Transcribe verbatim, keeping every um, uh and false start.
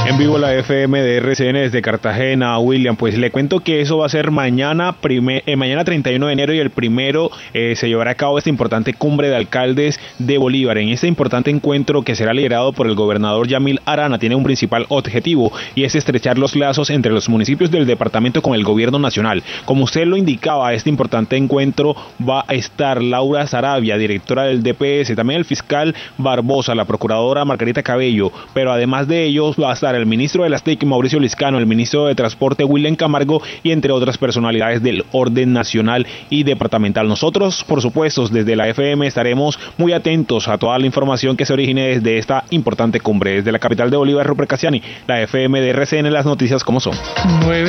En vivo la F M de R C N desde Cartagena, William. Pues le cuento que eso va a ser mañana, primer, eh, mañana treinta y uno de enero, y el primero eh, se llevará a cabo esta importante cumbre de alcaldes de Bolívar. En este importante encuentro, que será liderado por el gobernador Yamil Arana, tiene un principal objetivo, y es estrechar los lazos entre los municipios del departamento con el gobierno nacional. Como usted lo indicaba, este importante encuentro va a estar Laura Saravia, directora del D P S, también el fiscal Barbosa, la procuradora Margarita Cabello, pero además de ellos va a estar el ministro de las T I C, Mauricio Liscano, el ministro de Transporte, William Camargo, y entre otras personalidades del orden nacional y departamental. Nosotros, por supuesto, desde la F M estaremos muy atentos a toda la información que se origine desde esta importante cumbre. Desde la capital de Bolívar, Rupert Cassiani, la F M de R C N, las noticias como son. nueve